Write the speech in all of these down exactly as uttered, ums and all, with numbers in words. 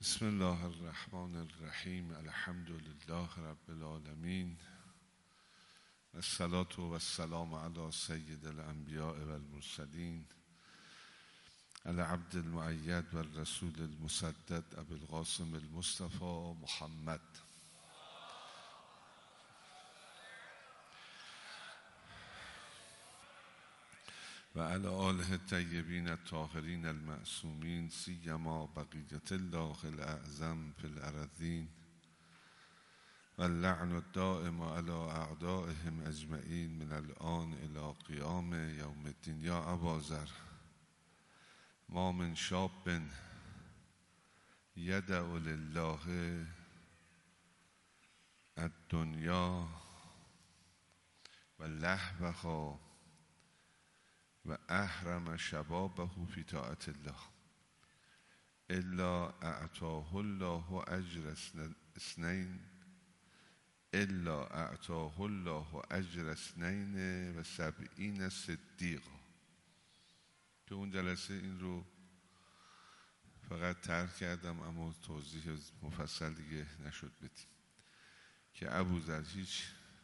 بسم الله الرحمن الرحیم. الحمد لله رب العالمین. الصلاة و السلام علی سید الانبیاء و المرسلین، العبد المؤید و الرسول المسدد ابی القاسم المصطفى محمد و علی آله الطیبین الطاهرین المعصومین، سیما بقیة الله الاعظم فی الارضین و اللعن الدائم علی اعدائهم اجمعین من الآن الی قیام یوم الدین. یا ابا ذر، ما من شاب یدعو لله الدنیا و لهوها و احرم شبابه فی طاعت الله الا اعطاه الله اجر اثنین الا اعطاه الله اجر اثنین و سبعین صدیقا. که اون جلسه این رو فقط ترک کردم، اما توضیح مفصل دیگه نشد بدیم که ابوذر هیچ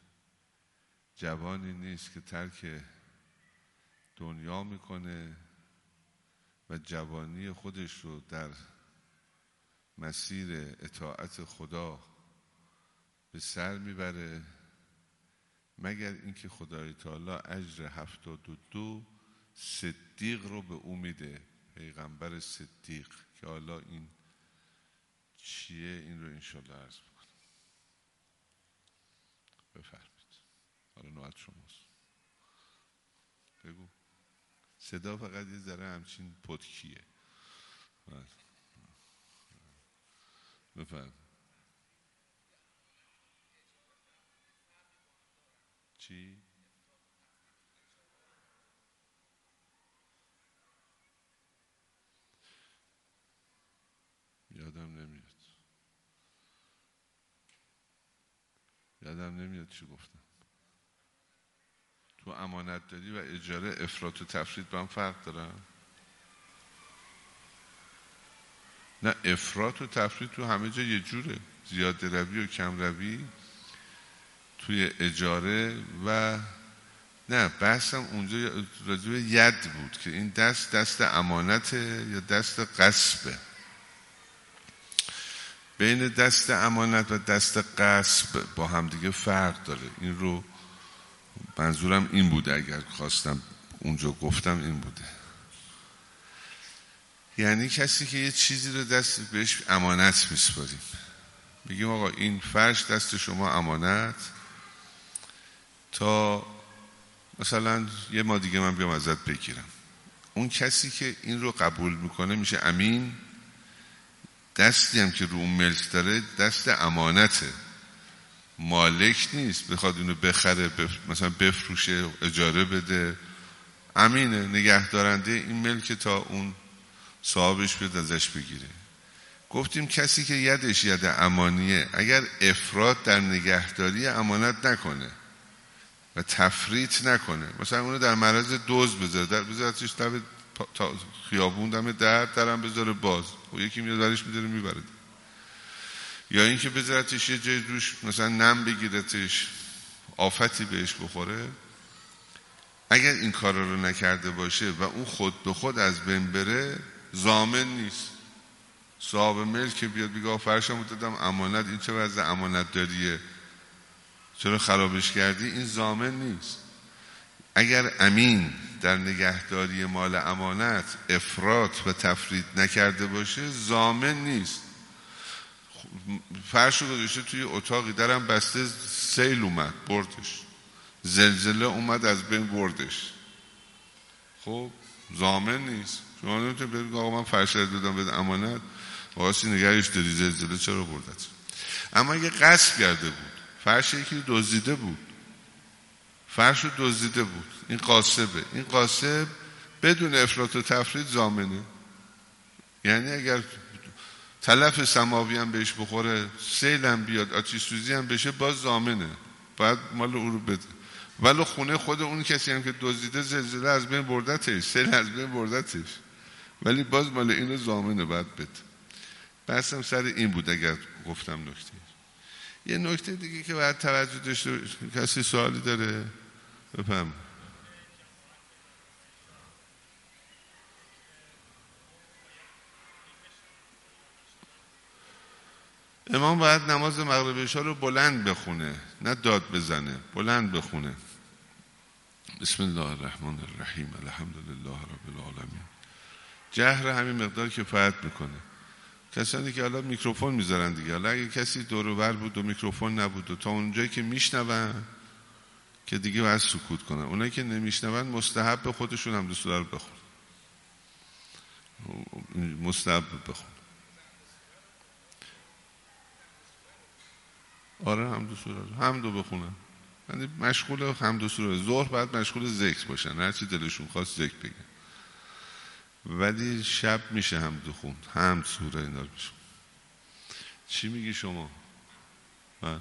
جوانی نیست که ترک دنیا میکنه و جوانی خودش رو در مسیر اطاعت خدا به سر میبره مگر اینکه خدای تعالی اجر هفتاد و دو صدیق رو به او میده، پیغمبر صدیق، که حالا این چیه این رو انشالله عرض بکنم. بفرمید. حالا نوبت شماست. بگو. صدا فقط یه ذره همچین پتکیه. بفرم. چی؟ یادم نمیاد یادم نمیاد چی گفتم. تو امانت داری و اجاره افراط و تفرید با هم فرق دارن؟ نه، افراط و تفرید تو همه جا یه جوره، زیاده روی و کم روی توی اجاره. و نه، بحثم اونجا راجع به ید بود که این دست دست امانته یا دست غصبه. بین دست امانت و دست غصب با هم دیگه فرق داره. این رو منظورم این بوده، اگر خواستم اونجا گفتم این بوده. یعنی کسی که یه چیزی رو دست بهش امانت میسپاریم، میگیم آقا این فرش دست شما امانت تا مثلا یه ما دیگه من بیام ازت بگیرم. اون کسی که این رو قبول میکنه میشه امین. دستی هم که رو اون ملک داره دست امانته، مالک نیست بخواد اینو بخره بف... مثلا بفروشه اجاره بده. امینه، نگه دارنده این ملک تا اون صاحبش بیاد ازش بگیره. گفتیم کسی که یدش ید امانیه اگر افراط در نگهداری امانت نکنه و تفریط نکنه، مثلا اونو در معرض دزد بذاره، در بذارتش در خیابون دم در درم بذاره باز و یکی میاد برش میداره میبره، یا اینکه بذارتش یه جای روش مثلا نم بگیرتش آفتی بهش بخوره، اگر این کارا رو نکرده باشه و اون خود به خود از بین بره، ضامن نیست. صاحب ملک بیاد بگه فرشمو دادم امانت، این چه وضع امانت داریه، چرا خرابش کردی، این ضامن نیست. اگر امین در نگهداری مال امانت افراط و تفرید نکرده باشه، ضامن نیست. فرش رو گذاشته توی اتاقی، درم بسته، سیل اومد بردش، زلزله اومد از بین بردش، خب ضامن نیست. شما نمیتونید بگید آقا من فرش رو دادم بده امانت، واسه نگهش داری، زلزله چرا بردت. اما اگه غصب کرده بود، فرش یکی دزدیده بود، فرش رو دزدیده بود، این قاصبه، این قاصب بدون افراط و تفرید ضامنه. یعنی اگر تلف سماوی هم بهش بخوره، سیل هم بیاد، آتش سوزی هم بشه، باز ضامنه، باید مال او رو بده. ولی خونه خود اون کسی هم که دزدیده، زلزله از بین بردتش، سیل از بین بردتش، ولی باز مال اینو ضامنه باید بده. بحثم سر این بود. اگر گفتم نکته یه نکته دیگه که باید توجه داشته، کسی سوالی داره بفهم. امام باید نماز مغرب عشا رو بلند بخونه، نه داد بزنه، بلند بخونه. بسم الله الرحمن الرحیم الحمدلله رب العالمین. جهر همین مقدار کفایت میکنه. کسانی که حالا میکروفون میذارن دیگه، حالا اگه کسی دور و بر بود و میکروفون نبود و تا اونجایی که میشنون که دیگه باید سکوت کنن. اونایی که نمیشنون مستحب به خودشون هم دو سوره رو بخون، مستحب بخون. آره هم دو سوره رو هم دو بخونن. یعنی مشغول هم دو سوره. ظهر بعد مشغول ذکر باشن، هر چی دلشون خواست ذکر بگن. ولی شب میشه هم دو خون، هم سوره اینا رو بشون. چی میگی شما؟ من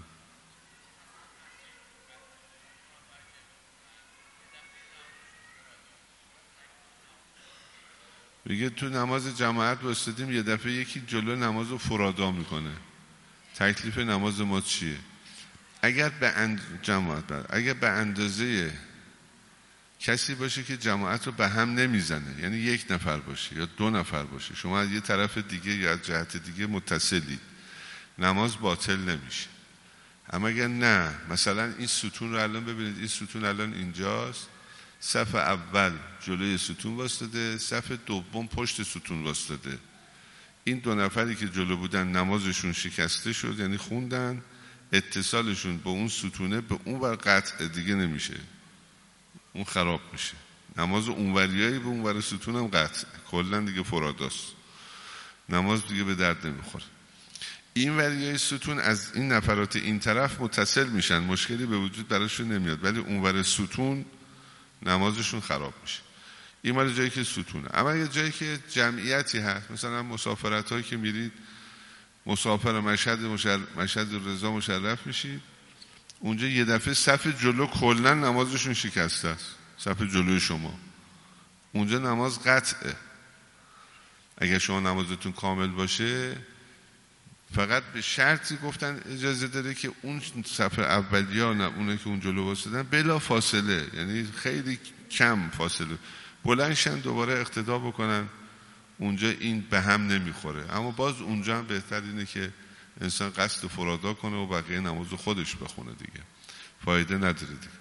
میگه تو نماز جماعت واسطیم یه دفعه یکی جلو نماز رو فرادا میکنه. تکلیف نماز ما چیه؟ اگر به اند... جماعت بر. اگر به اندازه کسی باشه که جماعت رو به هم نمیزنه، یعنی یک نفر باشه یا دو نفر باشه، شما از یه طرف دیگه یا از جهت دیگه متصلید، نماز باطل نمیشه. اما اگر نه، مثلا این ستون رو الان ببینید، این ستون الان اینجاست، صف اول جلوی ستون واسطاده، صف دوم پشت ستون واسطاده. این دو نفری که جلو بودن نمازشون شکسته شد، یعنی خوندن، اتصالشون به اون ستونه به اون ور قطع دیگه نمیشه، اون خراب میشه. نماز اونوریایی به اون ور ستون هم قطع، کلا دیگه فراداست، نماز دیگه به درد نمیخوره. این وریای ستون از این نفرات این طرف متصل میشن، مشکلی به وجود براشون نمیاد، ولی اون ور ستون نمازشون خراب میشه. این مال جایی که ستونه. اما یه جایی که جمعیتی هست، مثلا مسافرت هایی که میرید، مسافر مشهد مشر... مشهد رضا مشرف میشید، اونجا یه دفعه صف جلو کلا نمازشون شکسته است، صف جلوی شما، اونجا نماز قطعه. اگر شما نمازتون کامل باشه، فقط به شرطی گفتن اجازه داره که اون صف اولیا، نه اونه که اون جلو واسدن، بلا فاصله، یعنی خیلی کم فاصله بلندشن دوباره اقتدا بکنن، اونجا این به هم نمیخوره. اما باز اونجا هم بهتر اینه که انسان قصد فرادا کنه و بقیه نماز خودش بخونه دیگه، فایده نداره دیگه.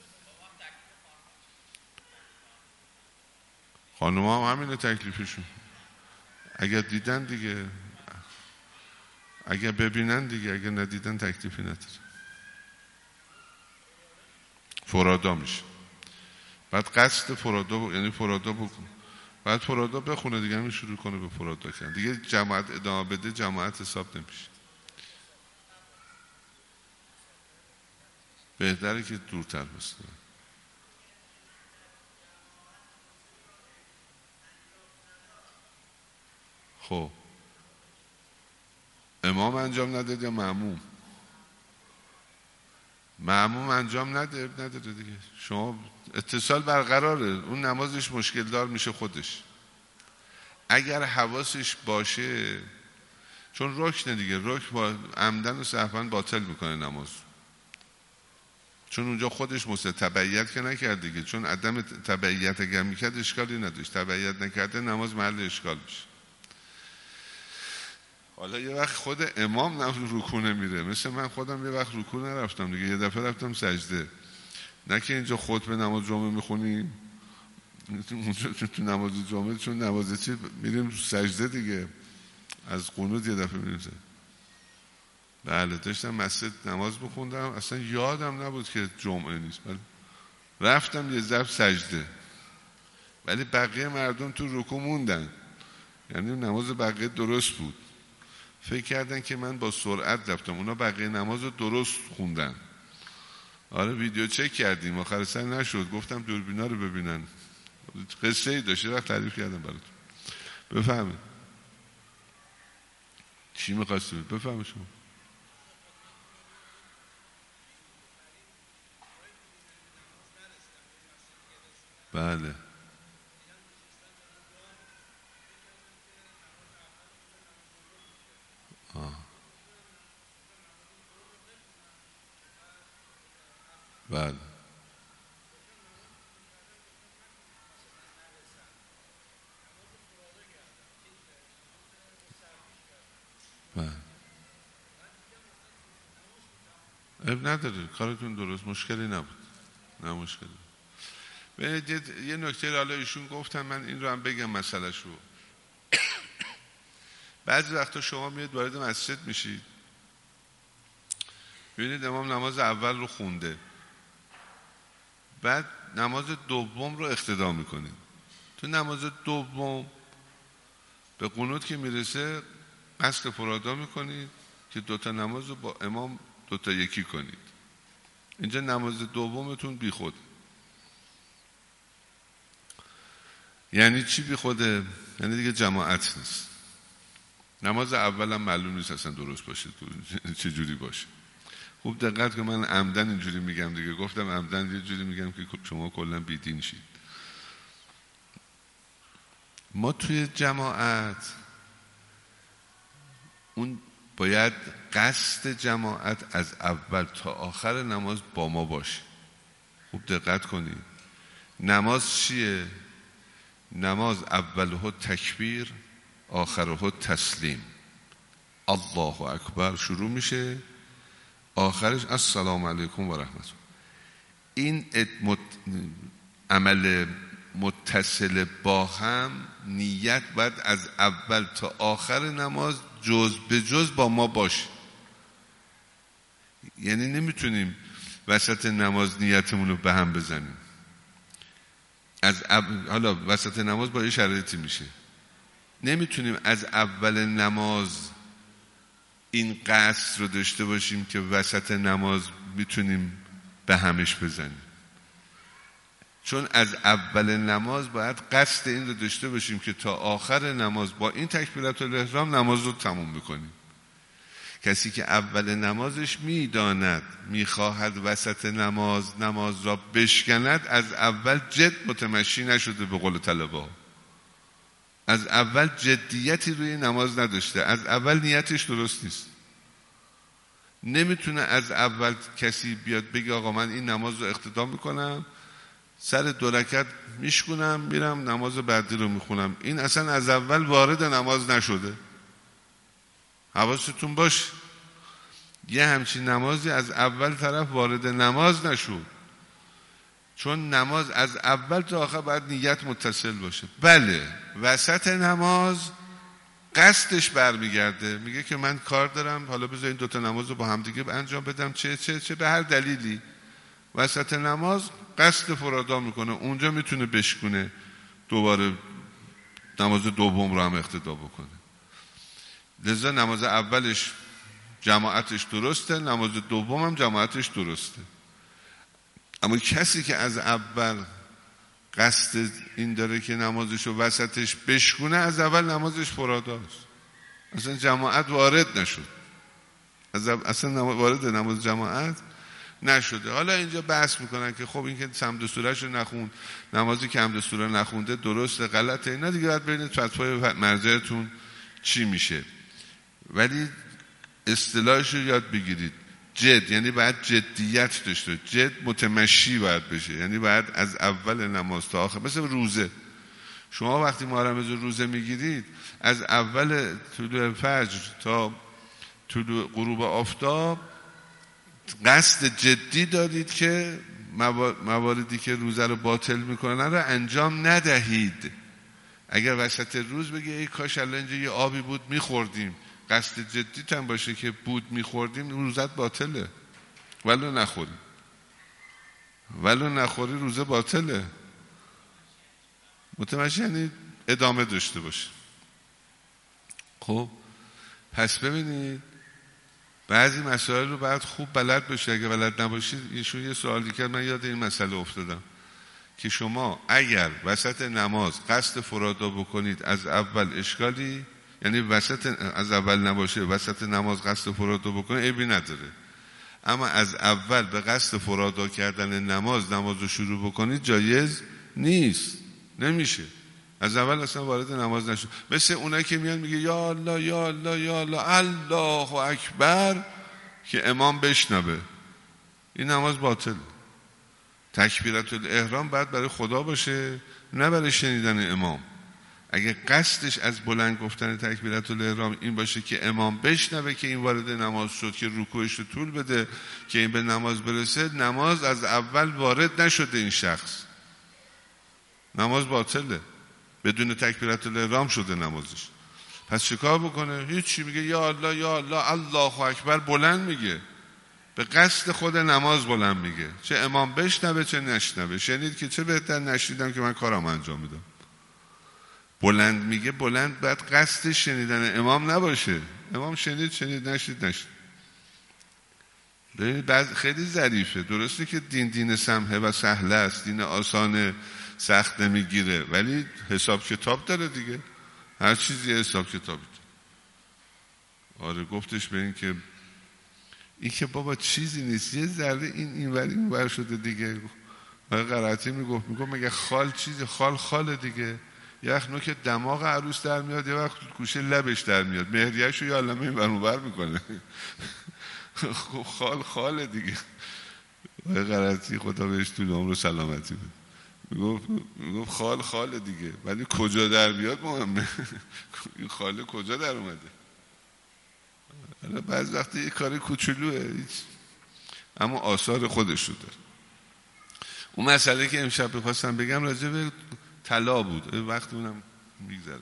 خانم هم همینه تکلیفشون، اگر دیدن دیگه، اگر ببینن دیگه، اگر ندیدن تکلیفی نداره، فرادا میشه. بعد قصد فرادا ب... یعنی فرادا بکن، بعد فرادا بخونه دیگه، همین شروع کنه به فرادا کردن دیگه. جماعت ادامه بده، جماعت حساب نمیشه. بهتره که دورتر باشه. خب امام انجام نداد یا مأموم؟ مأموم انجام نده، نداره دیگه. شما اتصال برقراره، اون نمازش مشکل دار میشه خودش. اگر حواسش باشه، چون رکنه دیگه، رکن با عمدن و سهوا باطل میکنه نماز، چون اونجا خودش مست تبعیت که نکرد دیگه. چون عدم تبعیت اگر میکرد اشکالی نداشت، تبعیت نکرده نماز محل اشکال میشه. حالا یه وقت خود امام رکوع نمیره، مثل من خودم یه وقت رکوع نرفتم دیگه، یه دفعه رفتم سجده. نه که اینجا خطبه نماز جمعه میخونیم، اونجا تو نماز جمعه چون نماز چی میریم سجده دیگه، از قنوت یه دفعه میریم سجده. بله داشتم مسجد نماز بخوندم، اصلا یادم نبود که جمعه نیست، بله. رفتم یه ضرب سجده، ولی بقیه مردم تو رکوع موندن، یعنی نماز بقیه درست بود. فکر کردن که من با سرعت رفتم، اونا بقیه نماز رو درست خوندن. آره ویدیو چک کردیم، آخر سر نشد، گفتم دوربینا رو ببینن. قصه ای داشته، وقت تعریف کردم براتون. بفهمید چی میخواستید بفهمید شما؟ بله بله بله اب نداره، کارتون درست، مشکلی نبود، نه مشکلی. ببینید یه نکته حالا ایشون گفتم، من این رو هم بگم مسئله‌ش رو. بعضی وقتا شما میاد وارد مسجد میشید، ببینید امام نماز اول رو خونده، بعد نماز دوم رو اقتدا میکنید. تو نماز دوم به قنوت که میرسه قصد فرادا میکنید که دوتا نماز رو با امام دوتا یکی کنید. اینجا نماز دومتون بی خود. یعنی چی بی خوده؟ یعنی دیگه جماعت نیست. نماز اولم معلوم نیست اصلا درست باشه، چه جوری باشه. خوب دقت که من عمدن اینجوری میگم دیگه، گفتم عمدن یه جوری میگم که شما کلا بیدین شید. ما توی جماعت اون باید قصد جماعت از اول تا آخر نماز با ما باشه. خوب دقت کنید. نماز چیه؟ نماز اوله تکبیر، آخره تسلیم. الله اکبر شروع میشه، آخرش السلام علیکم و رحمت الله. این مت... عمل متصل با هم، نیت باید از اول تا آخر نماز جز به جز با ما باشه. یعنی نمیتونیم وسط نماز نیتمون رو به هم بزنیم. از اب... حالا وسط نماز با یه شرایطی میشه، نمیتونیم از اول نماز این قصد رو داشته باشیم که وسط نماز میتونیم به همش بزنیم. چون از اول نماز باید قصد این رو داشته باشیم که تا آخر نماز با این تکبیرات الاحرام نماز رو تموم میکنیم. کسی که اول نمازش میداند میخواهد وسط نماز نماز را بشکند، از اول جد متمشی نشده، به قول طلبه از اول جدیتی روی نماز نداشته، از اول نیتش درست نیست. نمیتونه از اول کسی بیاد بگه آقا من این نماز رو اقتدا میکنم، سر دو رکعت میشکنم میرم نماز بعدی رو میخونم. این اصلا از اول وارد نماز نشده. حواستون باش، یه همچین نمازی از اول طرف وارد نماز نشد. چون نماز از اول تا آخر باید نیت متصل باشه. بله وسط نماز قصدش برمیگرده، میگه که من کار دارم، حالا بذار این دوتا نماز رو با هم دیگه انجام بدم، چه چه چه به هر دلیلی وسط نماز قصد فرادا میکنه، اونجا میتونه بشکونه، دوباره نماز دوم رو هم اقتدا بکنه. لذا نماز اولش جماعتش درسته، نماز دوم هم جماعتش درسته. اما کسی که از اول قصد این داره که نمازش رو وسطش بشکونه، از اول نمازش فراداست، اصلا جماعت وارد نشد، از اصلا وارد نماز جماعت نشده. حالا اینجا بحث میکنن که خب این که سمت سورهش رو نخوند، نمازی که حمد سوره نخونده درسته غلطه، اینا دیگه باید ببینید فتوای مرجعتون چی میشه. ولی اصطلاحش رو یاد بگیرید. جد یعنی باید جدیت داشته، جد متمشی باید بشه، یعنی باید از اول نماز تا آخر. مثل روزه، شما وقتی محرم روزه میگیرید از اول طلوع فجر تا طلوع غروب آفتاب قصد جدی دارید که مواردی که روزه رو باطل میکنن رو انجام ندهید. اگر وسط روز بگی ای کاش الان اینجا یه آبی بود میخوردیم، قصد جدیت هم باشه که بود میخوردیم، روزت باطله. ولو نخوری ولو نخوری روزه باطله. متمشی یعنی ادامه داشته باشه. خب پس ببینید بعضی مسائل رو باید خوب بلد بشه. اگه بلد نباشید، ایشون یه سوالی کرد من یاد این مسئله افتادم که شما اگر وسط نماز قصد فرادا بکنید از اول اشکالی، یعنی وسط از اول نباشه وسط نماز قصد فرادا بکنید عیبی نداره، اما از اول به قصد فرادا کردن نماز نماز رو شروع بکنید جایز نیست، نمیشه. از اول اصلا وارد نماز نشد. مثل اونایی که میان میگه یا الله یا الله یا الله الله اکبر که امام بشنوه، این نماز باطل. تکبیرت الاحرام باید برای خدا باشه، نه برای شنیدن امام. اگه قصدش از بلند گفتن تکبیرت الاحرام این باشه که امام بشنوه که این وارد نماز شد، که رکوعش رو طول بده، که این به نماز برسه، نماز از اول وارد نشده این شخص، نماز باطله، بدون تکبیرت الاحرام شده نمازش. پس چیکار بکنه؟ هیچی، میگه یا الله یا الله، الله اکبر بلند میگه، به قصد خود نماز بلند میگه، چه امام بشنوه چه نشنوه. شنید که چه بهتر، نشنیدم که من کارم انجام میدم. بلند میگه، بلند باید قصد شنیدن امام نباشه. امام شنید شنید، نشنید نشنید. ببینید بعد خیلی ظریفه. درسته که دین دین سمحه و سهله است، دین آسان سخت نمیگیره، ولی حساب کتاب داره دیگه، هر چیزی حساب کتابی داره. آره گفتش به این که این که بابا چیزی نیست، یه ذره این اینور اینور شده دیگه. آقای قرائتی میگفت میگفت مگه خال چیزی، خال خاله دیگه، یه وقت نوک دماغ عروس در میاد، یه وقت گوشه لبش در میاد، مهریه‌ش رو یا علمه این برموبر میکنه. خال خاله دیگه. آقای قرائتی خدا بهش طول عمر و سلامتی بده، میگفت میگفت خال خاله دیگه، ولی کجا در بیاد مهمه. این خاله کجا در اومده؟ بعض وقتی یه کار کوچولوه اما آثار خودش رو داره. اون مسئله که امشب بخواستم بگم راجع به طلا بود، وقتی اونم میگذره.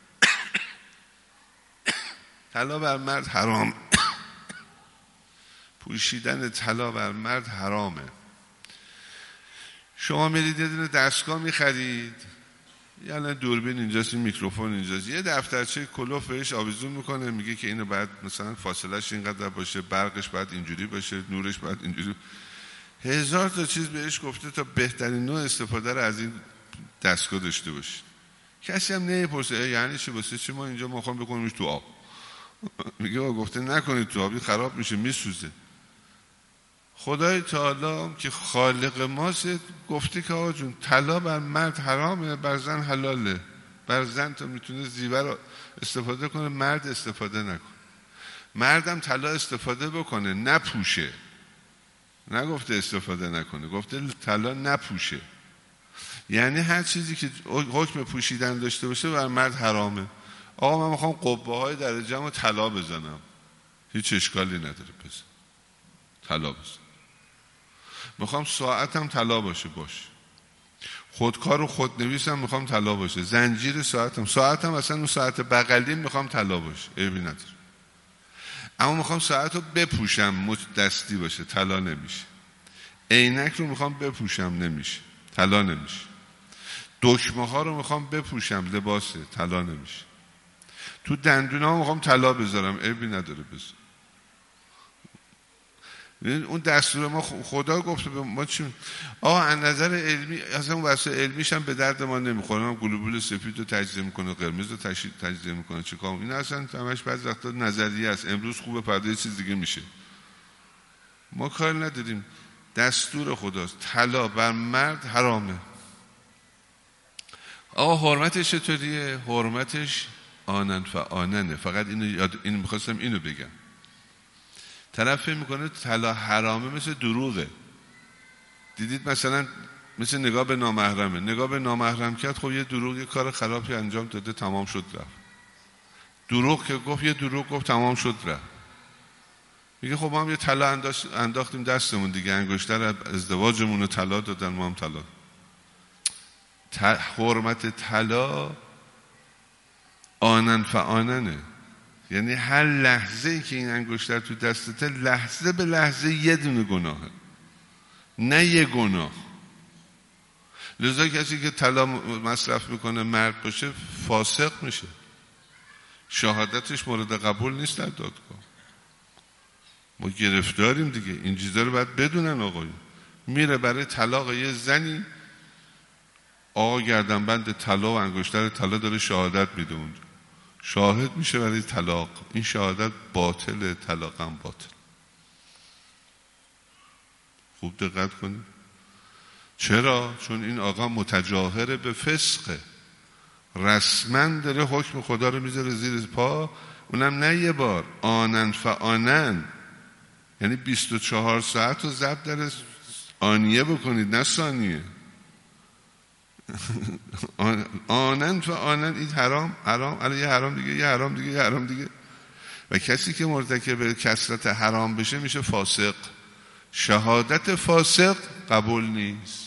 طلا بر مرد حرام. پوشیدن طلا بر مرد حرامه. شما میرید یه دونه دستگاه میخرید، یعنی دوربین اینجاست، میکروفون اینجاست، یه دفترچه کلوف بهش آویزون میکنه، میگه که اینو باید مثلا فاصلهش اینقدر باشه، برقش باید اینجوری باشه، نورش باید اینجوری. هزار تا چیز بهش گفته تا بهترین نوع استفاده رو از این دستگاه داشته باشید. کسی هم نمیپرسه یعنی چی، واسه چی ما اینجا میخوام بکنیمش تو آب. میگه گفته نکنید تو آب، خراب میشه، میسوزه. خدای تعالی که خالق ماست گفته که آقا جون طلا بر مرد حرامه، بر زن حلاله. بر زن تا میتونه زیور رو استفاده کنه، مرد استفاده نکنه. مردم طلا استفاده بکنه، نپوشه. نگفته استفاده نکنه، گفته طلا نپوشه. یعنی هر چیزی که حکم پوشیدن داشته باشه بر مرد حرامه. آقا من میخوام قبه های درجه‌مو طلا بزنم، هیچ اشکالی نداره، بزن طلا بزن. میخوام ساعتم طلا باشه، باشه. خودکار و خودنویسم میخوام طلا باشه. زنجیر ساعتم ساعتم اصلا اون ساعت بغلیم میخوام طلا باشه، عیبی نداره. اما میخوام ساعت رو بپوشم، دستی باشه، طلا نمیشه. عینک رو میخوام بپوشم، نمیشه، طلا نمیشه. دکمه ها رو میخوام بپوشم، لباسه، طلا نمیشه. تو دندون ها میخوام طلا بذارم، عیبی نداره، بذار. اون دستور ما خدا گفته به ما چی؟ آقا از نظر علمی اصلا اون واسه علمیش هم به درد ما نمیخوره. هم گلوبول سفید رو تجزیه میکنه، قرمز رو تجزیه میکنه، چیکار؟ این اصلا همش بعضی وقتا نظریه است. امروز خوبه فردا یه چیز دیگه میشه. ما کار نداریم، دستور خداست. طلا بر مرد حرامه. آقا حرمتش چطوریه؟ حرمتش آنن فآننه. فقط اینو یاد اینو می‌خواستم اینو بگم. طرف فکر میکنه طلا حرامه مثل دروغه. دیدید مثلا مثل نگاه به نامحرمه. نگاه به نامحرم کرد، خب یه دروغ، یه کار خرابی انجام داده، تمام شد رفت. دروغ که گفت، یه دروغ گفت، تمام شد رفت. میگه خب ما هم یه طلا انداختیم دستمون دیگه، انگشتر ازدواجمون رو طلا دادن، ما هم طلا. حرمت طلا آنن فآننه. یعنی هر لحظه ای که این انگشتر تو دستته، لحظه به لحظه یه دونه گناهه، نه یه گناه. لذا کسی که طلا مصرف میکنه مرد باشه فاسق میشه، شهادتش مورد قبول نیست در دادگاه. ما گرفتاریم دیگه، این چیزا رو باید بدونن آقایون. میره برای طلاق یه زنی، آقا گردنبند طلا و انگشتر طلا داره شهادت میده اونجا، شاهد میشه برای طلاق. این شهادت باطله، طلاقم باطل. خوب دقت کنید. چرا؟ چون این آقا متجاهر به فسقه، رسما داره حکم خدا رو میذاره زیر پا، اونم نه یه بار، آنن فآنن. یعنی بیست و چهار ساعت رو ضبط داره آنیه بکنید نه ثانیه. آنن تو آنن، این حرام حرام الان یه حرام دیگه یه حرام دیگه یه حرام دیگه. و کسی که مرتکب کثرت حرام بشه میشه فاسق. شهادت فاسق قبول نیست،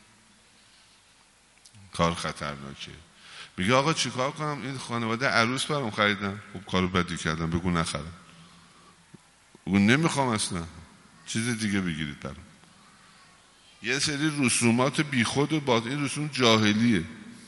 کار خطرناکه. میگه آقا چیکار کنم؟ این خانواده عروس برام خریدن. خب کارو بدی کردم، بگو نخرم. بگو نمیخوام اصلا، چیز دیگه بگیرید برام. یه سری رسومات بیخود و باطل، این رسوم جاهلیه،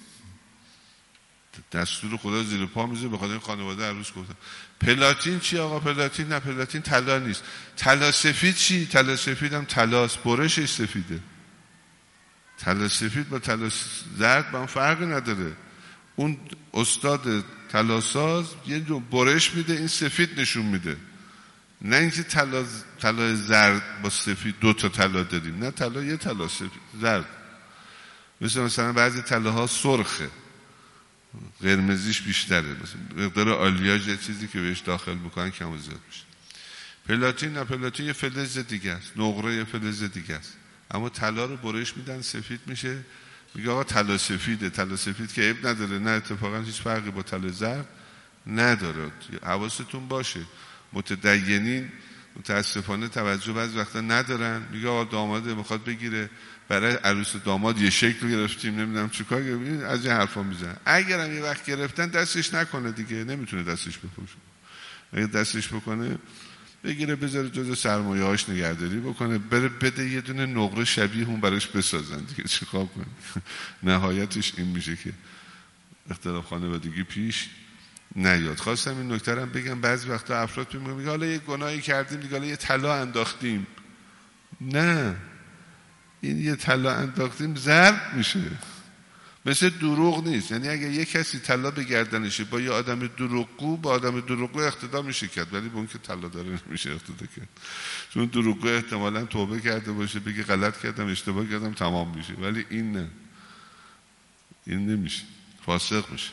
دستور خدا زیر پا میزه. بخاطر این خانواده عروس گفتن. پلاتین چی آقا؟ پلاتین نه، پلاتین طلا نیست. طلا سفید چی؟ طلا سفید هم طلاست، برشش سفیده. طلا سفید با طلا زرد با هم فرق نداره. اون استاد طلاساز یه جو برش میده، این سفید نشون میده. نه اینکه طلا طلا زرد با سفید دو تا طلا داریم، نه، طلا یه طلا سفید زرد. مثل مثلا بعضی طلاها سرخه، قرمزیش بیشتره، مثلا مقدار آلیاژ یه چیزی که بهش داخل میکنن کم و زیاد میشه. پلاتین نه، پلاتین یه فلز دیگه است، نقره یه فلز دیگه است. اما طلا رو برش میدن سفید میشه. میگه آقا طلا سفیده. طلا سفید که عیب نداره، نه اتفاقا هیچ فرقی با طلا زرد نداره. حواستون باشه. متدینین متاسفانه توجه بعضی وقتا ندارن. میگه آقا داماده میخواد بگیره، برای عروس داماد یه شکل گرفتیم، نمیدونم چیکار گرفتیم، از این حرفا میزنن. اگرم یه وقت گرفتن دستش نکنه دیگه، نمیتونه دستش بپوشه. اگه دستش بکنه بگیره بذاره جزء سرمایه‌هاش نگهداری بکنه، بره بده یه دونه نقره شبیه اون براش بسازن دیگه، چیکار کنه؟ نهایتش این میشه که اختلاف خانوادگی پیش نیاد. خواستم این نکته رو بگم. بعضی وقتا افراد میگن حالا یه گناهی کردیم دیگه، حالا یه طلا انداختیم. نه، این یه طلا انداختیم ضرب میشه، مثل دروغ نیست. یعنی اگه یه کسی طلا به گردنشه با یه آدم دروغگو، با آدم دروغگو اقتدا میشه کرد، ولی با اون که طلا داره نمیشه اقتدا کرد. چون دروغگو احتمالاً توبه کرده باشه، بگه غلط کردم، اشتباه کردم، تمام میشه. ولی این نه، این نمیشه، فاسق میشه.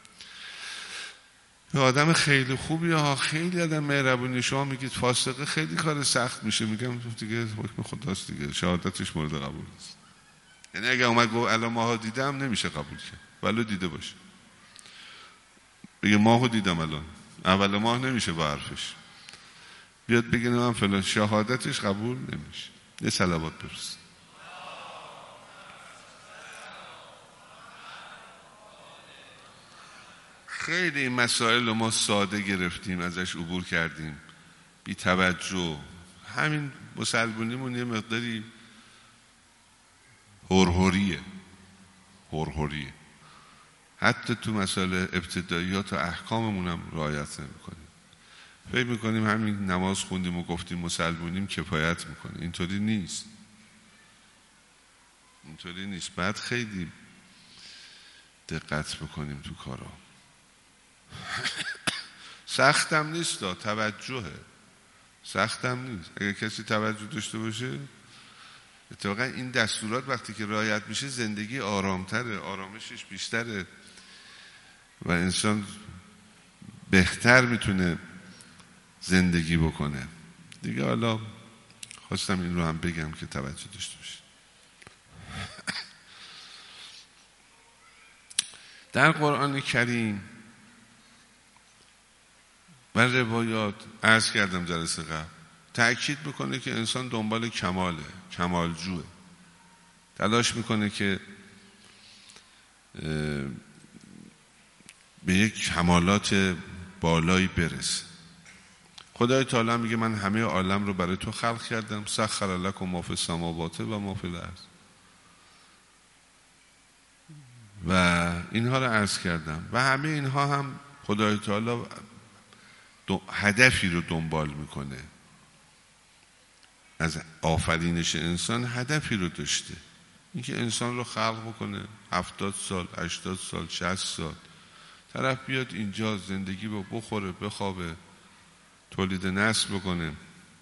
یه آدم خیلی خوبیه ها، خیلی آدم مهربونی. شما میگید فاسقه، خیلی کار سخت میشه. میگم دیگه حکم خداست دیگه، شهادتش مورد قبول است. یعنی اگه اومد گفت الان ماها دیدم، نمیشه قبول کرد، ولو دیده باشه. بگه ماهو دیدم الان، اول ماه نمیشه با حرفش. بیاد بگه من فلان، شهادتش قبول نمیشه. یه صلوات برس. خیلی این مسائل رو ما ساده گرفتیم، ازش عبور کردیم، بی توجه. همین مسلمونیمون یه مقداری هرهریه هرهریه حتی تو مسائل ابتداییات و احکاممون هم رعایت نمی‌کنیم. فکر می‌کنیم همین نماز خوندیم و گفتیم مسلمونیم کفایت می‌کنه. اینطوری نیست، اینطوری نیست. بعد خیلی دقت بکنیم تو کارا. سختم نیست، توجهه. سختم نیست. اگه کسی توجه داشته باشه، اتفاقا این دستورات وقتی که رعایت میشه زندگی آرامتره، آرامشش بیشتره و انسان بهتر میتونه زندگی بکنه دیگه. حالا خواستم این رو هم بگم که توجه داشته باشه. در قرآن کریم و روایات عرض کردم جلسه قبل، تأکید میکنه که انسان دنبال کماله، کمالجوه، تلاش میکنه که به یک کمالات بالایی برسه. خدای تعالی میگه من همه عالم رو برای تو خلق کردم، سخر لکم ما فی السماوات و ما فی الارض. و اینها رو عرض کردم و همه اینها هم خدای تعالی هدفی رو دنبال میکنه. از آفرینش انسان هدفی رو داشته، اینکه انسان رو خلق بکنه. هفتاد سال، هشتاد سال، شصت سال طرف بیاد اینجا زندگی رو بخوره، بخوابه، تولید نسل بکنه.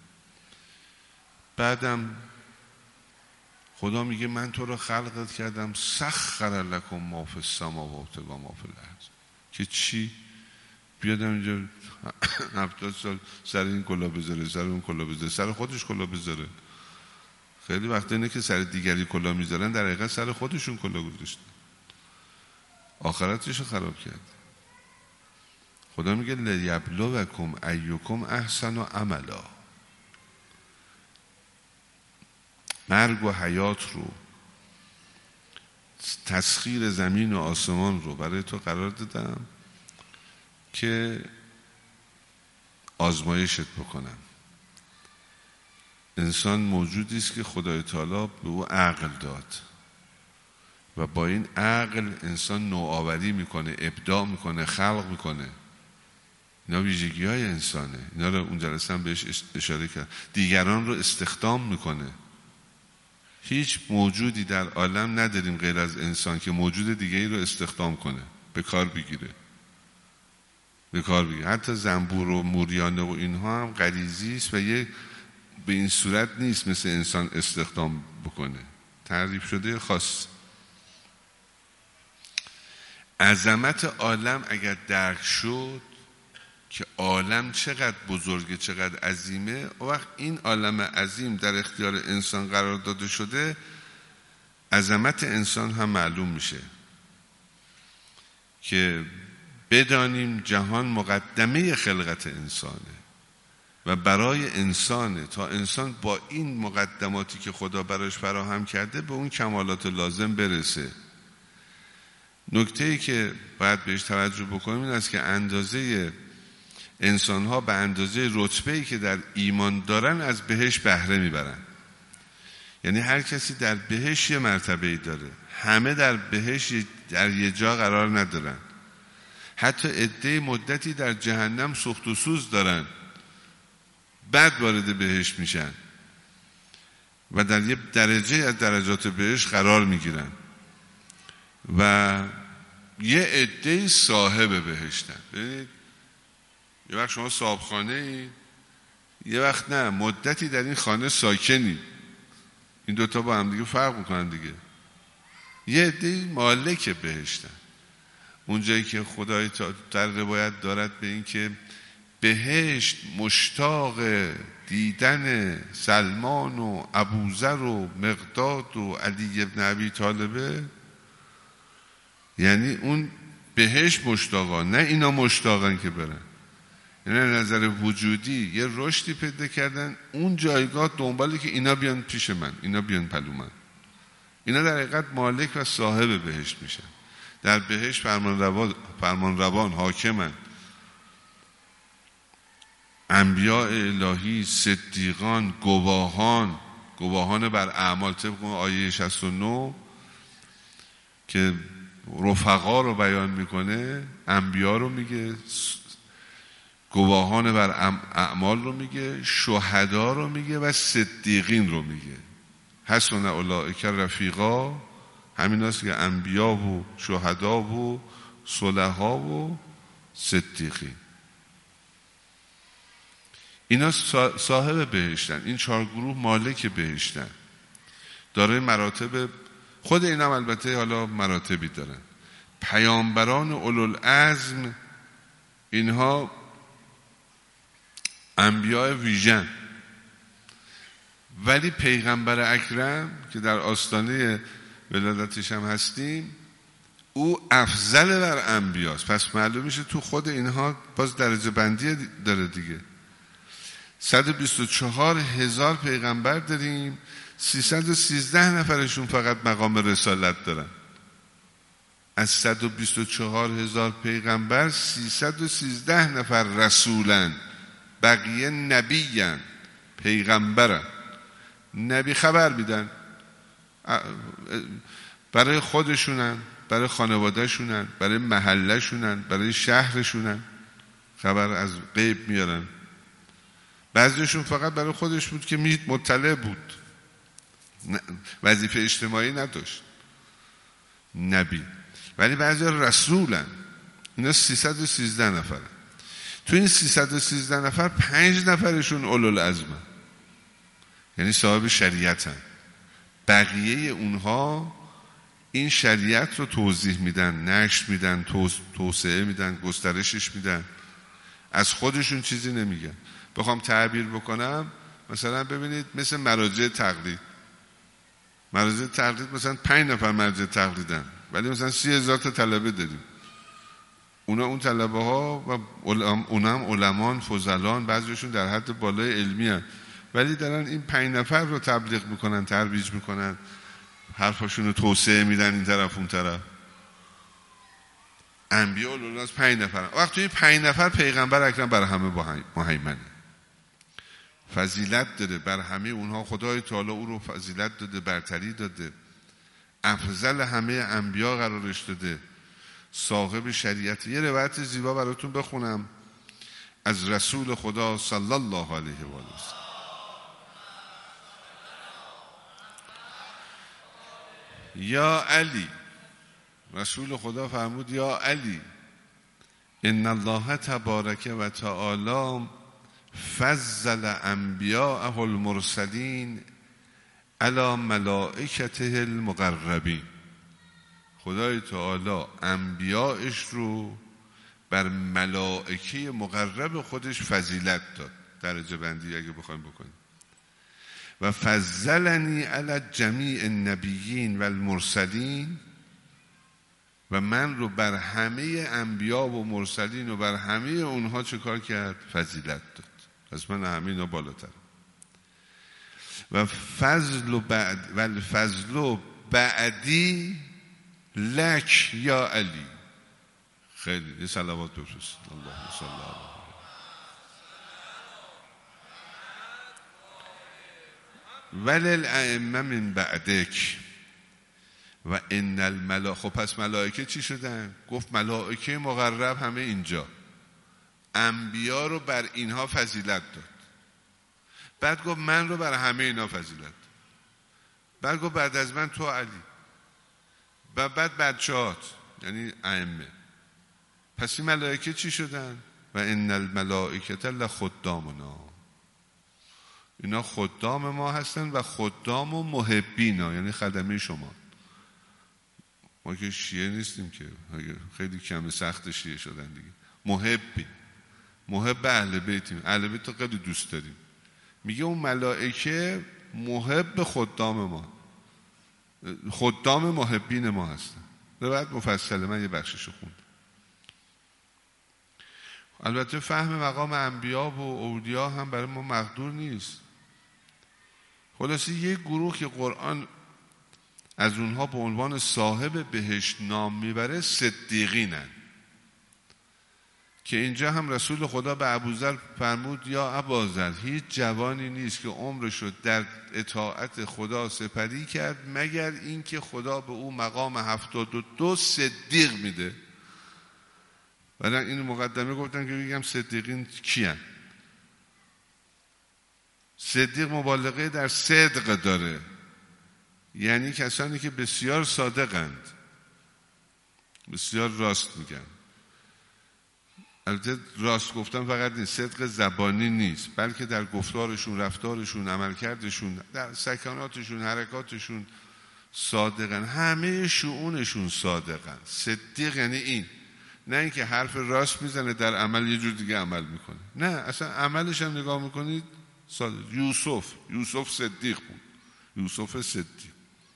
بعدم خدا میگه من تو رو خلقت کردم، سخر لکم ما فی السماوات و ما فی الارض. که چی؟ بیادم اینجا هفتاد سال سر این کلا بذاره، سر اون کلا بذاره، سر خودش کلا بذاره. خیلی وقتا اینه که سر دیگری کلاه میذارن، در حقیقت سر خودشون کلاه گذاشتن، آخرتشو خراب کرد. خدا میگه لیبلوکم ایکم احسن عملا. مرگ و حیات رو، تسخیر زمین و آسمان رو برای تو قرار دادم که آزمایشت بکنم. انسان موجودی است که خدای تعالی به او عقل داد و با این عقل انسان نوآوری میکنه، ابداع میکنه، خلق میکنه. اینا ویژگی های انسانه. اینا رو اون جلسه هم بهش اشاره کرد. دیگران رو استخدام میکنه. هیچ موجودی در عالم نداریم غیر از انسان که موجود دیگری رو استخدام کنه، به کار بگیره، به کار بگیره. حتی زنبور و موریانه و اینها هم غریزی است و یه به این صورت نیست مثل انسان استخدام بکنه، تعریف شده خاص. عظمت عالم اگر درک شد که عالم چقدر بزرگه، چقدر عظیمه، و وقت این عالم عظیم در اختیار انسان قرار داده شده، عظمت انسان هم معلوم میشه که بدانیم جهان مقدمه خلقت انسانه و برای انسانه تا انسان با این مقدماتی که خدا براش فراهم کرده به اون کمالات لازم برسه. نکته‌ای که باید بهش توجه بکنیم این است که اندازه انسان ها به اندازه رتبه‌ای که در ایمان دارن از بهشت بهره میبرن. یعنی هر کسی در بهشت یه مرتبه‌ای داره، همه در بهشت در یه جا قرار ندارن. حتی عده مدتی در جهنم سخت و سوز دارن، بعد وارد بهشت میشن و در یه درجه از درجات بهشت قرار میگیرن و یه عده صاحب بهشتن. ببینید یه وقت شما صاحب خانه ای، یه وقت نه، مدتی در این خانه ساکنی. این دوتا با هم دیگه فرق میکنن دیگه. یه عده مالک بهشتن. اونجایی که خدای در روایت دارد به این که بهشت مشتاق دیدن سلمان و ابوذر و مقداد و علی ابن ابی طالبه، یعنی اون بهشت مشتاقان، نه اینا مشتاقن که برن. یعنی نظر وجودی یه رشدی پیدا کردن، اون جایگاه دنبالی که اینا بیان پیش من، اینا بیان پلو من. اینا در حقیقت مالک و صاحب بهشت میشن. در بهشت فرمان روان, فرمان روان حاکمن انبیاء الهی، صدیقان، گواهان، گواهان بر اعمال طبق آیه شصت و نه که رفقا رو بیان میکنه، انبیا رو میگه، گواهان بر اعمال رو میگه، شهدا رو میگه و صدیقین رو میگه. حسن اولئک رفیقا، همین هست که انبیا و شهدا و صلحا و صدیقین، اینا صاحب بهشتن. این چهار گروه مالک بهشتن، داره مراتب. خود این هم البته حالا مراتبی دارن. پیامبران اولوالعزم اینها انبیاء ویژن، ولی پیغمبر اکرم که در آستانه ولادتش هم هستیم او افضل بر انبیاست. پس معلوم میشه تو خود اینها باز درجه بندی داره دیگه. صد و بیست و چهار هزار پیغمبر داریم، سیصد و سیزده نفرشون فقط مقام رسالت دارن. از صد و بیست و چهار هزار پیغمبر سیصد و سیزده نفر رسولن، بقیه نبیین، پیغمبرن. نبی خبر میدن، برای خودشونن، برای خانوادهشونن، برای محلهشونن، برای شهرشونن، خبر از غیب میارن. بعضیشون فقط برای خودش بود که مطلع بود، وظیفه اجتماعی نداشت، نبی. ولی بعضی رسولن. اینا سیصد و سیزده نفرن. تو این سیصد و سیزده نفر پنج نفرشون اولوالعزمن، یعنی صاحب شریعتن. بقیه اونها این شریعت رو توضیح میدن، نشر میدن، توسعه میدن، گسترشش میدن، از خودشون چیزی نمیگن. بخوام تعبیر بکنم مثلا ببینید مثل مراجع تقلید، مراجع تقلید مثلا پنج نفر مراجع تقلیدن، ولی مثلا سی هزار تا طلبه داریم. اونا اون طلبه ها و اونا هم علمان، فضلان، بعضیشون در حد بالای علمی هست، ولی دارن این پنج نفر رو تبلیغ میکنن، ترویج میکنن، حرفاشون رو توسعه میدن این طرف اون طرف. انبیاء اولوالعزم از پنج نفر، وقتی این پنج نفر پیغمبر اکرم بر همه مهیمنه، فضیلت داده بر همه اونها. خدای تعالی او رو فضیلت داده، برتری داده، افضل همه انبیا قرارش داده، صاحب شریعت. یه روایت زیبا براتون بخونم از رسول خدا صلی الله علیه و آله. یا علی، رسول خدا فرمود یا علی، ان الله تبارک و تعالی فضل انبیاءه المرسلین علی ملائکته المقربین. خدای تعالی انبیاءش رو بر ملائکه مقرب خودش فضیلت داد، درجه بندی اگه بخوایم بکنیم. و فضلنی علی جمیع النبیین و المرسلین، و من رو بر همه انبیا و مرسلین و بر همه اونها چه کار کرد؟ فضیلت داد. پس من همه اینا بالاتر. و فضل و بعد و الفضل و بعدی لک یا علی. خیلی یه صلوات بفرست. اللهم صل علی وللائمه من بعدک و ان الملائکه. خب پس ملائکه چی شدن؟ گفت ملائکه مقرب همه اینجا، انبیا رو بر اینها فضیلت داد. بعد گفت من رو بر همه اینا فضیلت داد. بعد گفت بعد از من تو علی، و بعد بچه‌هات یعنی ائمه. پس این ملائکه چی شدن؟ و ان الملائکه لخدامنا، اینا خدام ما هستن و خدام و محبینا، یعنی خدمه شما. ما که شیعه نیستیم که، خیلی کم سخت شیعه شدن دیگه. محبی، محب اهل بیتیم، اهل بیت رو خیلی دوست داریم. میگه اون ملائکه محب خدام ما، خدام محبین ما هستن. بعد مفصله، من یه بخششو خوندم. البته فهم مقام انبیا و اولیا هم برای ما مقدور نیست. خلاصه یه گروه که قرآن از اونها به عنوان صاحب بهشت نام میبره صدیقینن، که اینجا هم رسول خدا به ابوذر فرمود یا اباذر، هیچ جوانی نیست که عمرش رو در اطاعت خدا سپری کرد مگر اینکه خدا به او مقام هفتاد و دو صدیق میده. ولی این مقدمه گفتن که بگم صدیقین کیان. صدیق مبالغه در صدق داره، یعنی کسانی که بسیار صادقند، بسیار راست میگن. البته راست گفتن فقط نیست، صدق زبانی نیست، بلکه در گفتارشون، رفتارشون، عملکردشون، در سکناتشون، حرکاتشون صادقن، همه شؤونشون صادقن. صدیق یعنی این، نه اینکه حرف راست میزنه در عمل یه جور دیگه عمل میکنه، نه اصلا عملش هم نگاه میکنید صادق. یوسف یوسف صدیق بود، یوسف صدیق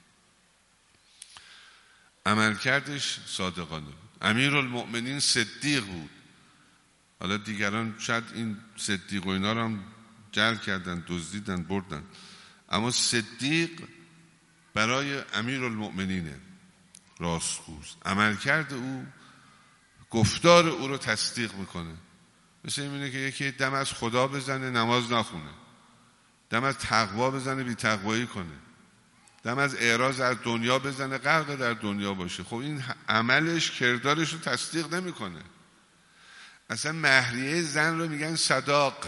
عملکردش صادقانه بود. امیرالمؤمنین صدیق بود. حالا دیگران شاید این صدیق و اینا رو هم جعل کردن، دزدیدن، بردن، اما صدیق برای امیرالمؤمنینه، راستگوست. عملکرد او، گفتار او رو تصدیق میکنه. مثل اینه که یکی دم از خدا بزنه نماز نخونه، دم از تقوا بزنه بی تقوایی کنه، دم از اعراض از دنیا بزنه غرق در دنیا باشه. خب این عملش، کردارش رو تصدیق نمیکنه. اصلا مهریه زن رو میگن صداق.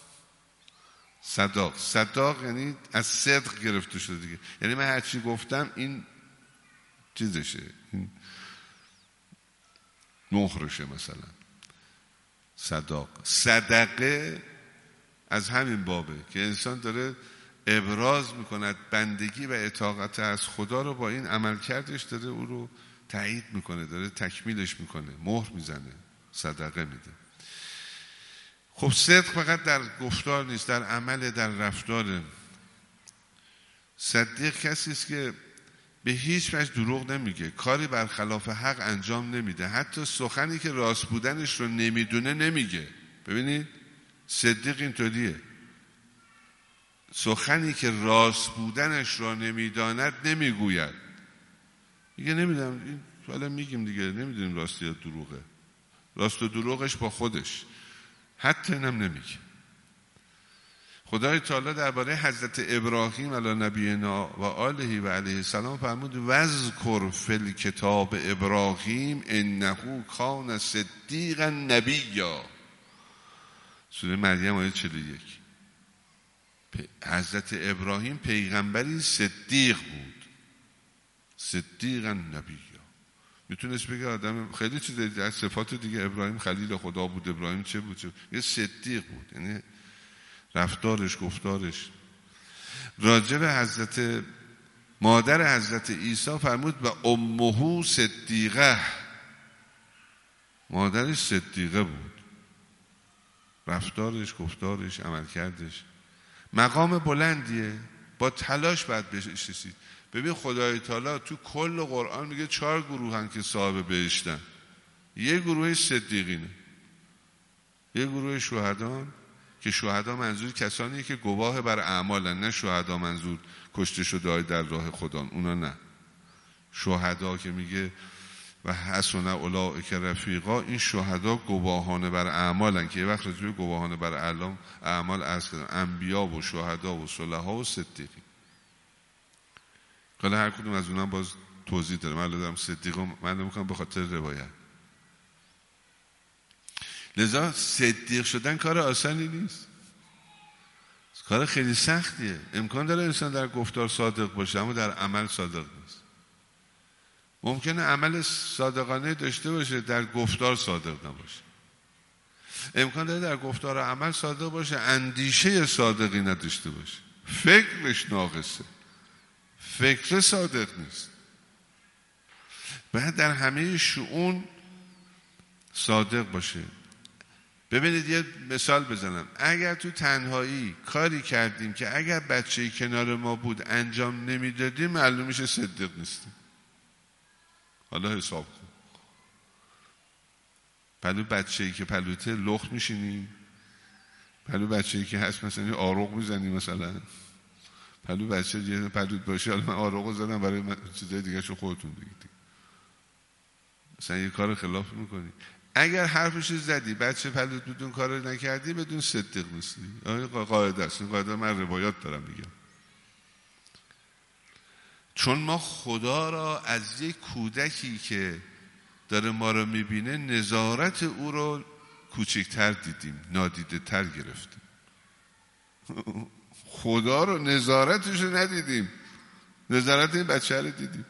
صداق صداق یعنی از صدق گرفته شده دیگه، یعنی من هرچی گفتم این چیزشه، این مهرشه. مثلا صداق. صدقه از همین بابه که انسان داره ابراز میکند بندگی و اطاعت از خدا رو، با این عمل کردش داره او رو تایید میکنه، داره تکمیلش میکنه، مهر میزنه، صدقه میده. خب صدق فقط در گفتار نیست، در عمل، در رفتار. صدیق کسی است که به هیچ وجه دروغ نمیگه، کاری برخلاف حق انجام نمیده، حتی سخنی که راست بودنش رو نمیدونه نمیگه. ببینید صدیق اینطوریه، سخنی که راست بودنش رو نمیداند نمیگوید. میگه نمیدونم، این حالا میگیم دیگه، نمیدونیم راستی یا دروغه، راست و دروغش با خودش، حتی اینم نمیگه. خدای تعالی درباره حضرت ابراهیم علی نبینا و آله و علیه السلام فرمود واذکر فی الکتاب ابراهیم انه کان صدیقا نبیا. سوره مریم آیه چهل و یک. حضرت ابراهیم پیغمبری صدیق بود، صدیقا نبیا. میتونست بگه آدم خیلی چیزا در صفات دیگه، ابراهیم خلیل خدا بود، ابراهیم چه بود، چه بود. یه صدیق بود، یعنی رفتارش، گفتارش. راجع به حضرت مادر حضرت عیسی فرمود و امه صدیقه، مادرش صدیقه بود، رفتارش، گفتارش، عملکردش. مقام بلندیه، با تلاش باید بهش رسید. ببین خدای تعالی تو کل قرآن میگه چهار گروه هن که صاحب بهشتن. یه گروه صدیقینه، یه گروه شهدان، که شهدا منظور کسانیه که گواه بر اعمالن، نه شهدا منظور کشته شده در راه خدا، اونا نه. شهدا که میگه و حسن اولئک رفیقا، این شهدا گواهان بر اعمالن، که یه وقت راجع به گواهان بر اعلام اعمال عرض کردم، انبیا و شهدا و صلحا و صدیقین. حالا هر کدوم از اونها باز توضیح داره. من دارم صدیقو من نمی‌کنم به خاطر روایت. لذا صدیق شدن کار آسانی نیست، کار خیلی سختیه. امکان داره انسان در گفتار صادق باشه اما در عمل صادق نیست. ممکنه عمل صادقانه داشته باشه در گفتار صادق نباشه. امکان داره در گفتار و عمل صادق باشه اندیشه صادقی نداشته باشه، فکرش ناقصه، فکر صادق نیست. باید در همه شؤون صادق باشه. ببینید یه مثال بزنم، اگر تو تنهایی کاری کردیم که اگر بچه‌ای کنار ما بود انجام نمیدادیم، معلوم میشه صدیق نیستیم. حالا حساب کن، پلو بچه‌ای که پلوته لخت میشینی، پلو بچه‌ای که هست مثلا آروغ میزنی، مثلا پلو بچه یه پلوت باشه، حالا من آروغ زدم برای من چیزای دیگه شو خودتون دیگه، مثلا یه کار خلاف میکنی. اگر حرفش زدی بچه پلوت بدون کار نکردی، بدون صدیق نیستی. این قاعده است، این قاعده من روایات دارم میگم. چون ما خدا را از یک کودکی که داره ما رو میبینه نظارت او رو کوچکتر دیدیم، نادیده تر گرفتیم. خدا رو نظارتش رو ندیدیم، نظارت این بچه رو دیدیم،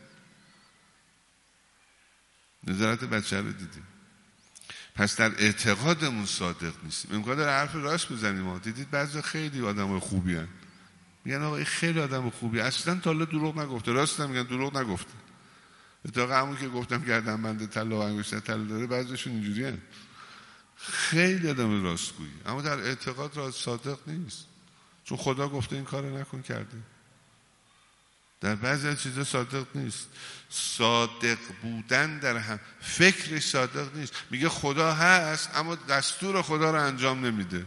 نظارت بچه رو دیدیم. پس در اعتقادمون صادق نیستیم. امکان داره حرف راست بزنیم. ما دیدید بعضی خیلی آدم خوبی هن. میگن آقا این خیلی آدم خوبی، اصلا تا حالا دروغ نگفته، راست هم میگن دروغ نگفته. اتفاقا همون که گفتم گردن بنده طلا و انگشتر طلا داره، بعضیشون اینجوری هن. خیلی آدم راستگویی، اما در اعتقاد راست صادق نیست، چون خدا گفته این کارو نکن، کرده. در بعضی از چیزا صادق نیست. صادق بودن در هم فکرش صادق نیست. میگه خدا هست اما دستور خدا رو انجام نمیده.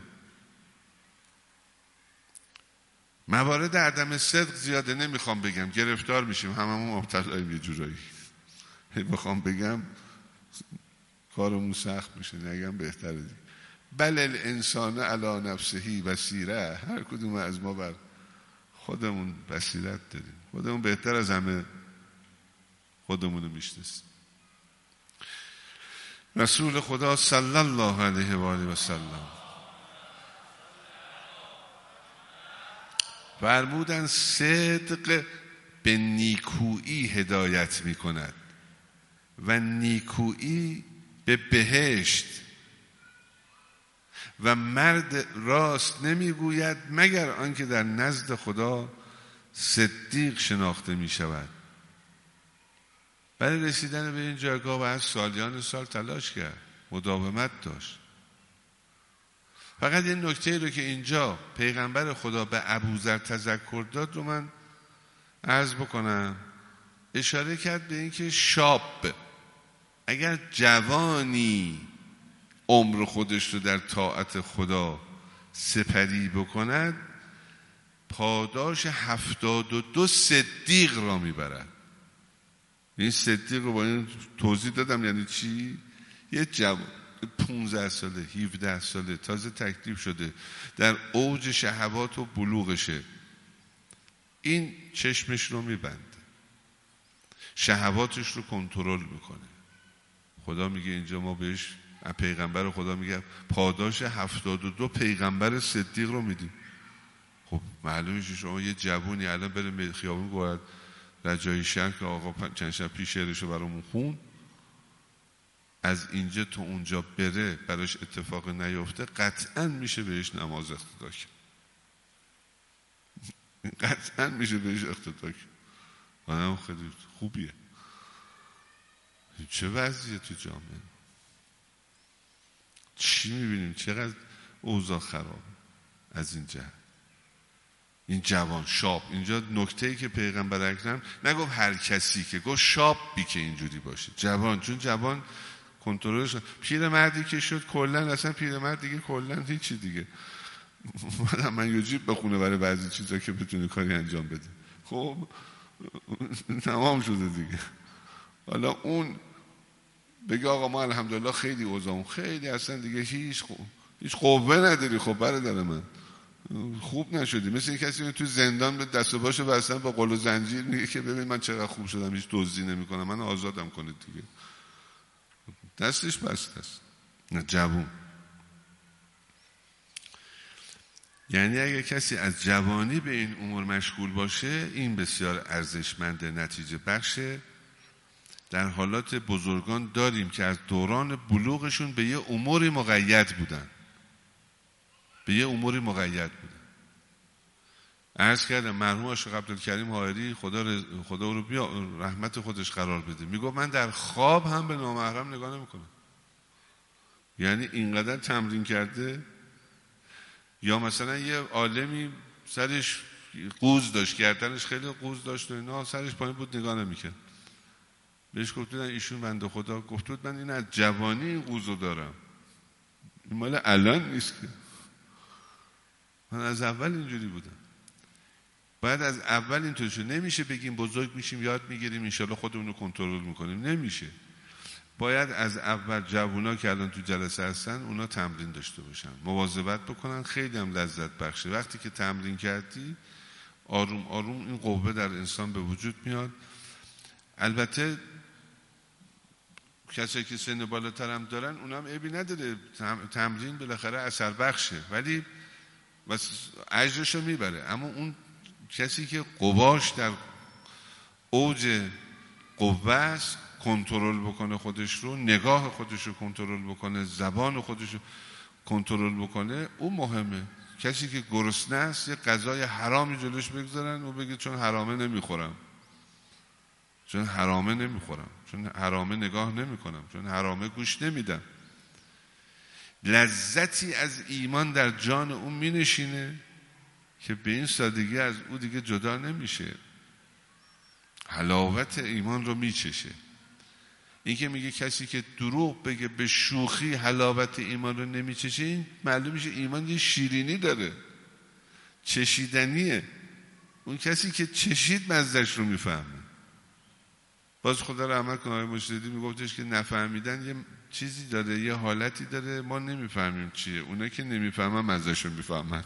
موارد عدم صدق زیاده، نمیخوام بگم، گرفتار میشیم، هممون مبتلاییم یه جورایی. بخوام بگم کارمون سخت میشه، نگم بهتره دیگه. بل الانسان علی نفسه بصیره، هر کدوم از ما بر خودمون بصیرت داریم، خودمون بهتر از همه خودمونو میشناسیم. رسول خدا صلی الله علیه و آله و سلم فرمودن صدق به نیکویی هدایت میکند و نیکویی به بهشت، و مرد راست نمیگوید مگر آنکه در نزد خدا صدیق شناخته می شود. برای رسیدن به این جایگاه باید سالیان سال تلاش کرد، مداومت داشت. فقط یه نکته رو که اینجا پیغمبر خدا به ابوذر تذکر داد رو من عرض بکنم اشاره کرد به این که شاب اگر جوانی عمر خودش رو در طاعت خدا سپری بکند پاداش هفتاد و دو صدیق را میبرد. این صدیق رو با این توضیح دادم یعنی چی؟ یه جوان پونزده ساله هفده ساله تازه تکلیف شده در اوج شهوات و بلوغشه، این چشمش رو میبنده، شهواتش رو کنترل میکنه. خدا میگه اینجا ما بهش پیغمبر خدا میگه پاداش هفتاد و دو پیغمبر صدیق رو میدیم. خب معلومه شما یه جوونی الان بره خیابون گوید رجایی شهر که آقا چند شب پیش شعرشو برامون خون، از اینجا تا اونجا بره براش اتفاق نیفته قطعا میشه بهش نماز اقتدا کرد، قطعا میشه بهش اقتدا کرد. آدم خیلی خوبیه. چه وضعیه تو جامعه؟ چی میبینیم؟ چقدر اوضاع خرابه از این جهت. این جوان شاب، اینجا نکته‌ای که پیغمبر اکرم نگفت هر کسی، که گفت شابی که اینجوری باشه، جوان، چون جوان کنترلش. پیرمردی که شد کلا اصلا پیرمرد دیگه کلا هیچی دیگه من من یه جیب بخونه برای بعضی چیزا که بتونه کاری انجام بده، خب تمام شده دیگه. حالا اون بگه آقا ما الحمدلله خیلی اوضاعمون خیلی اصلا دیگه هیچ خوب هیچ قوه نداری، خب برادر من خوب نشدی. مثل این کسی تو زندان به دست و پاشو بستن با قل و زنجیر میگه که ببین من چقدر خوب شدم، هیچ دزدی نمیکنم، من آزادم کنید دیگه. دستش بسته است. نه جوون. یعنی اگه کسی از جوانی به این امور مشغول باشه این بسیار ارزشمند، نتیجه بخشه. در حالات بزرگان داریم که از دوران بلوغشون به یه اموری مقید بودن، به یه اموری مقید بودن. عرض کردم مرحوم عاشق عبدالکریم حائری خدا رز... خدا رو بیا رحمت خودش قرار بده، میگه من در خواب هم به نامحرم نگاه نمیکنم. یعنی اینقدر تمرین کرده. یا مثلا یه عالمی سرش قوز داشت، گردنش خیلی قوز داشت و اینا، سرش پایین بود نگاه نمیکرد. بهش گفتن ایشون بنده خدا گفت بود من این از جوانی این قوزو دارم، این مال الان نیست که، من از اول اینجوری بودم. باید از اول اینطور شد. نمیشه بگیم بزرگ میشیم یاد میگیریم انشالله خودمون رو کنترل میکنیم، نمیشه. باید از اول جوونا که الان تو جلسه هستن اونا تمرین داشته باشن، مواظبت بکنن، خیلی هم لذت بخشه. وقتی که تمرین کردی آروم آروم این قوه در انسان به وجود میاد. البته کسایی که سن بالاتر هم دارن اونا هم عیبی نداره، تمرین بالاخره اثر بخشه ولی اجرشو میبره. اما اون کسی که قواش در اوج قوه است، کنترل بکنه خودش رو، نگاه خودش رو کنترل بکنه، زبان خودش رو کنترل بکنه، اون مهمه. کسی که گرسنه است یه غذای حرامی جلوش بگذارن و بگه چون حرامه نمیخورم، چون حرامه نمیخورم، چون حرامه نگاه نمیکنم، چون حرامه گوش نمیدم. لذتی از ایمان در جان اون مینشینه که به این سادگی از او دیگه جدا نمیشه، حلاوت ایمان رو میچشه. این که میگه کسی که دروغ بگه به شوخی حلاوت ایمان رو نمیچشه، این معلوم میشه ایمان یه شیرینی داره، چشیدنیه. اون کسی که چشید مزدش رو میفهمه. باز خدا رحمت کنه آقای مجتهدی میگفتش که نفهمیدن یه چیزی داره، یه حالتی داره، ما نمیفهمیم چیه، اونا که نمیفهمن مزدش رو میفهمن.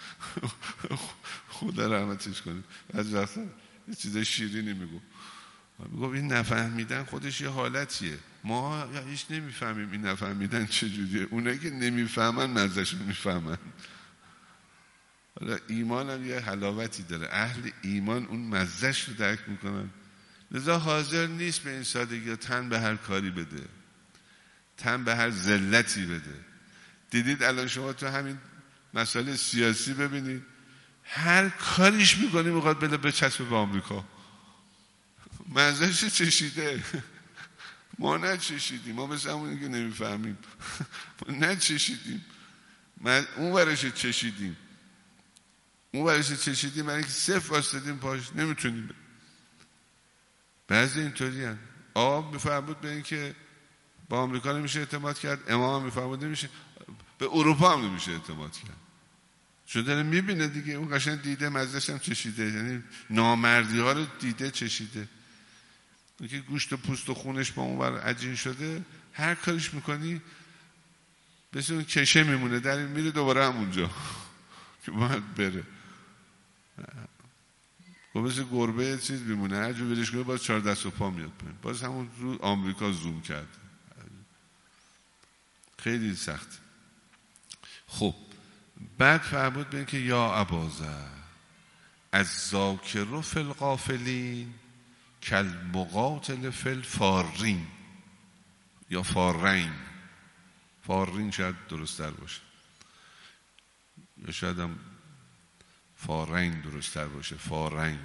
خدا رحمتش کنه. از وقتا یه چیز شیرینی میگو، میگو این نفهمیدن خودش یه حالتیه، ما هیچ نمیفهمیم این نفهمیدن چجوریه، اونا که نمیفهمن مزدش رو میفهمن. حالا ایمان هم یه حلاوتی داره، اهل ایمان اون مزدش رو درک میکنن، لذا حاضر نیست به این سادگی تن به هر کاری بده، تن به هر ذلتی بده. دیدید الان شما تو همین مسائل سیاسی ببینید هر کاریش میکنی میخواد بله بچسبه به آمریکا، مزدش چشیده. ما نچشیدیم، ما مثل همونی که نمیفهمیم ما نچشیدیم، اون ورش چشیدیم، اون ورش چشیدیم، برای که صفر واسدیم پاش نمیتونیم. بعضی اینطوری هست آقا میفرمود به این که با آمریکا نمیشه اعتماد کرد، امام هم میفرمود نمیشه، به اروپا هم نمیشه اعتماد کرد. چون داره میبینه دیگه، اون قشنگ دیده، مزدش هم چشیده، یعنی نامردی ها رو دیده چشیده. اون که گوشت و پوست و خونش با اون بر عجین شده، هر کاریش میکنی بس اون کشه میمونه، در این میره دوباره همونجا که باید بره. و مثل گربه چیز میمونه، هر جو برش کنه باز چهار دست و پا میاد پایین. باز همون رو آمریکا زوم کرد. خیلی سخت. خب بعد فرمود بین که یا ابازر از ذاکر فی الغافلین کل مقاتل فی الفارین، یا فارین، فارین شاید درست تر باشه، یا شاید هم فارین درست تر باشه. فارین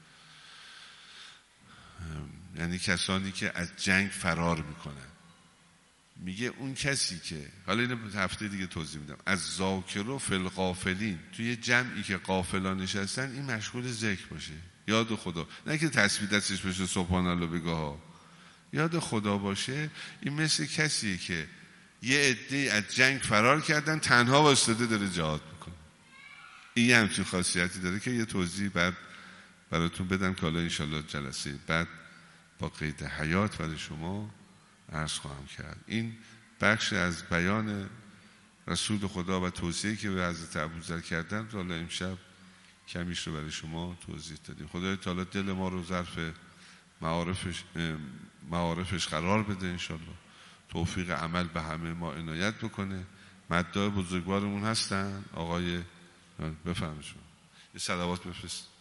یعنی کسانی که از جنگ فرار میکنن. میگه اون کسی که، حالا اینو هفته دیگه توضیح میدم، از ذاکر فی الغافلین، توی جمعی که غافلان نشستن این مشغول ذکر باشه، یاد خدا، نه که تسبیح دستش بشه سبحان الله بگه ها، یاد خدا باشه. این مثل کسی که یه عده از جنگ فرار کردن، تنها واسطه داره جهاد میکنه. این همچین خاصیتی داره که یه توضیح بعد براتون بدم که حالا انشالله جلسه بعد با قید حیات برای شما عرض خواهم کرد. این بخش از بیان رسول خدا و توصیه‌ای که به حضرت ابوذر کردن رو حالا امشب کمیش رو برای شما توضیح دادیم. خدای تعالی دل ما رو ظرف معارفش معارفش قرار بده انشالله، توفیق عمل به همه ما عنایت بکنه. مداح بزرگوارمون هستن آقای، بفرمایید شما یه صلوات بفرست.